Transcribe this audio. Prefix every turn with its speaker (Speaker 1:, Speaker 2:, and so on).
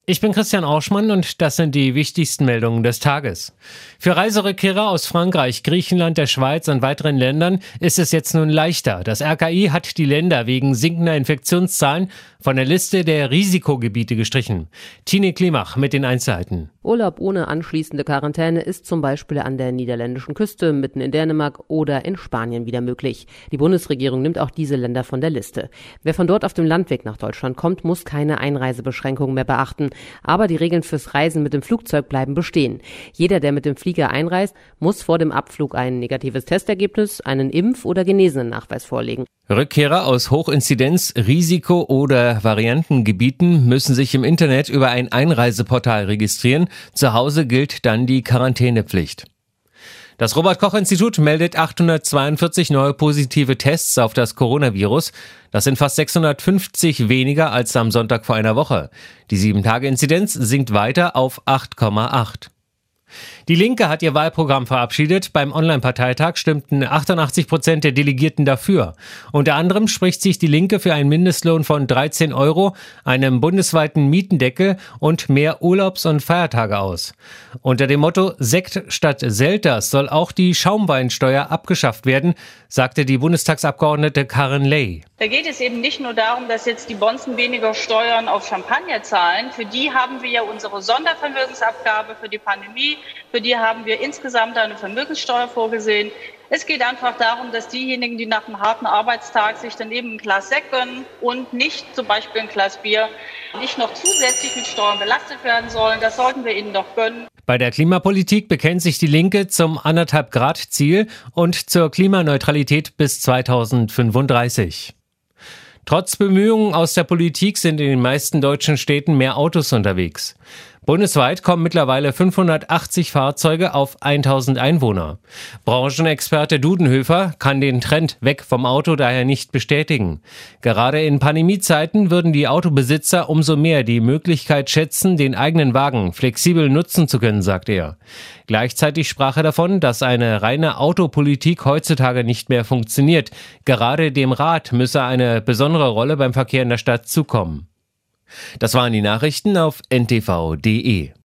Speaker 1: Ich bin Christian Orschmann und das sind die wichtigsten Meldungen des Tages. Für Reiserückkehrer aus Frankreich, Griechenland, der Schweiz und weiteren Ländern ist es jetzt nun leichter. Das RKI hat die Länder wegen sinkender Infektionszahlen von der Liste der Risikogebiete gestrichen. Tine Klimach mit den Einzelheiten.
Speaker 2: Urlaub ohne anschließende Quarantäne ist zum Beispiel an der niederländischen Küste, mitten in Dänemark oder in Spanien wieder möglich. Die Bundesregierung nimmt auch diese Länder von der Liste. Wer von dort auf dem Landweg nach Deutschland kommt, muss keine Einreisebeschränkungen mehr beachten. Aber die Regeln fürs Reisen mit dem Flugzeug bleiben bestehen. Jeder, der mit dem Flieger einreist, muss vor dem Abflug ein negatives Testergebnis, einen Impf- oder Genesenen-Nachweis vorlegen.
Speaker 1: Rückkehrer aus Hochinzidenz-, Risiko- oder Variantengebieten müssen sich im Internet über ein Einreiseportal registrieren. Zu Hause gilt dann die Quarantänepflicht. Das Robert-Koch-Institut meldet 842 neue positive Tests auf das Coronavirus. Das sind fast 650 weniger als am Sonntag vor einer Woche. Die 7-Tage-Inzidenz sinkt weiter auf 8,8. Die Linke hat ihr Wahlprogramm verabschiedet. Beim Online-Parteitag stimmten 88% der Delegierten dafür. Unter anderem spricht sich die Linke für einen Mindestlohn von 13 €, einem bundesweiten Mietendeckel und mehr Urlaubs- und Feiertage aus. Unter dem Motto Sekt statt Selters soll auch die Schaumweinsteuer abgeschafft werden, sagte die Bundestagsabgeordnete Karin Ley.
Speaker 3: Da geht es eben nicht nur darum, dass jetzt die Bonzen weniger Steuern auf Champagner zahlen. Für die haben wir ja unsere Sondervermögensabgabe für die Pandemie. Für die haben wir insgesamt eine Vermögenssteuer vorgesehen. Es geht einfach darum, dass diejenigen, die nach einem harten Arbeitstag sich dann eben ein Glas Sekt gönnen und nicht zum Beispiel ein Glas Bier, nicht noch zusätzlich mit Steuern belastet werden sollen. Das sollten wir ihnen doch gönnen.
Speaker 1: Bei der Klimapolitik bekennt sich die Linke zum 1,5-Grad-Ziel und zur Klimaneutralität bis 2035. Trotz Bemühungen aus der Politik sind in den meisten deutschen Städten mehr Autos unterwegs. Bundesweit kommen mittlerweile 580 Fahrzeuge auf 1000 Einwohner. Branchenexperte Dudenhöfer kann den Trend weg vom Auto daher nicht bestätigen. Gerade in Pandemiezeiten würden die Autobesitzer umso mehr die Möglichkeit schätzen, den eigenen Wagen flexibel nutzen zu können, sagt er. Gleichzeitig sprach er davon, dass eine reine Autopolitik heutzutage nicht mehr funktioniert. Gerade dem Rad müsse eine besondere Rolle beim Verkehr in der Stadt zukommen. Das waren die Nachrichten auf ntv.de.